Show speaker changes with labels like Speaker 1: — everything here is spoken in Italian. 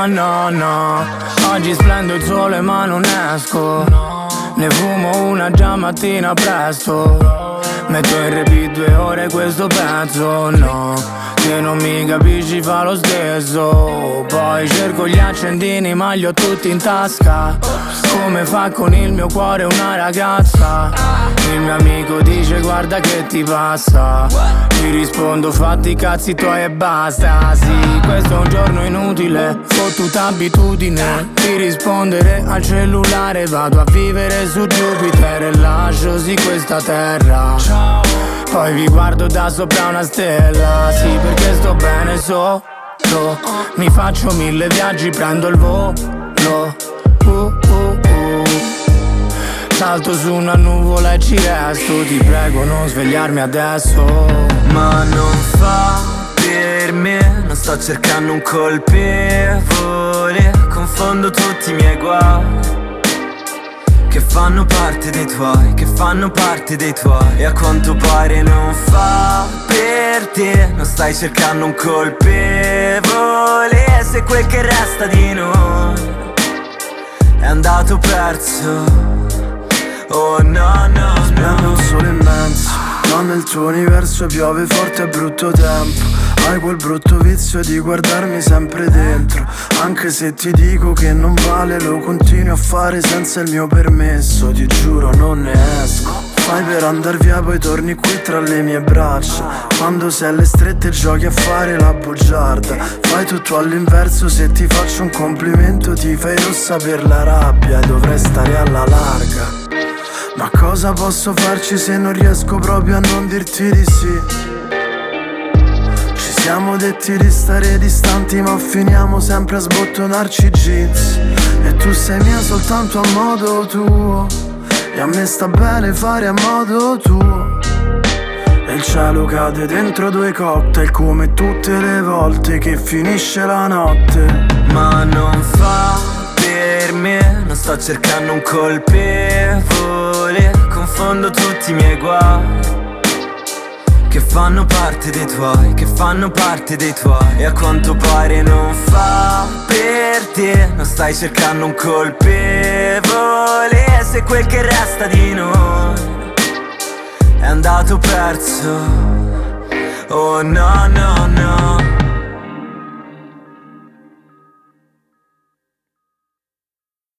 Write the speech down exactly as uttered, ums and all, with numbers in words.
Speaker 1: no, no, no. Oggi splendo il sole ma non esco. Ne fumo una già mattina presto. Metto in repeat due ore questo pezzo, no. Se non mi capisci fa lo stesso. Poi cerco gli accendini ma li ho tutti in tasca. Come fa con il mio cuore una ragazza. Il mio amico dice guarda che ti passa. Gli rispondo fatti i cazzi tuoi e basta. Sì, questo è un giorno inutile, fottuta abitudine di rispondere al cellulare. Vado a vivere su Jupiter e lascio sì questa terra. Poi vi guardo da sopra una stella. Sì, perché sto bene solo. Mi faccio mille viaggi, prendo il volo. uh, uh, uh. Salto su una nuvola e ci resto. Ti prego non svegliarmi adesso.
Speaker 2: Ma non fa per me, non sto cercando un colpevole. Confondo tutti i miei guai che fanno parte dei tuoi, che fanno parte dei tuoi. E a quanto pare non fa per te, non stai cercando un colpevole. Se quel che resta di noi è andato perso. Oh no, no,
Speaker 3: Splende
Speaker 2: no.
Speaker 3: un sole immenso, ma nel tuo universo piove forte e brutto tempo. Hai quel brutto vizio di guardarmi sempre dentro. Anche se ti dico che non vale, lo continui a fare senza il mio permesso. Ti giuro non ne esco. Fai per andar via poi torni qui tra le mie braccia. Quando sei alle strette giochi a fare la bugiarda. Fai tutto all'inverso, se ti faccio un complimento ti fai rossa per la rabbia. E dovrei stare alla larga. Ma cosa posso farci se non riesco proprio a non dirti di sì? Siamo detti di stare distanti ma finiamo sempre a sbottonarci i jeans. E tu sei mia soltanto a modo tuo, e a me sta bene fare a modo tuo. E il cielo cade dentro due cocktail come tutte le volte che finisce la notte.
Speaker 2: Ma non fa per me, non sto cercando un colpevole. Confondo tutti i miei guai che fanno parte dei tuoi, che fanno parte dei tuoi. E a quanto pare non fa per te, non stai cercando un colpevole. Se quel che resta di noi è andato perso. Oh no, no, no.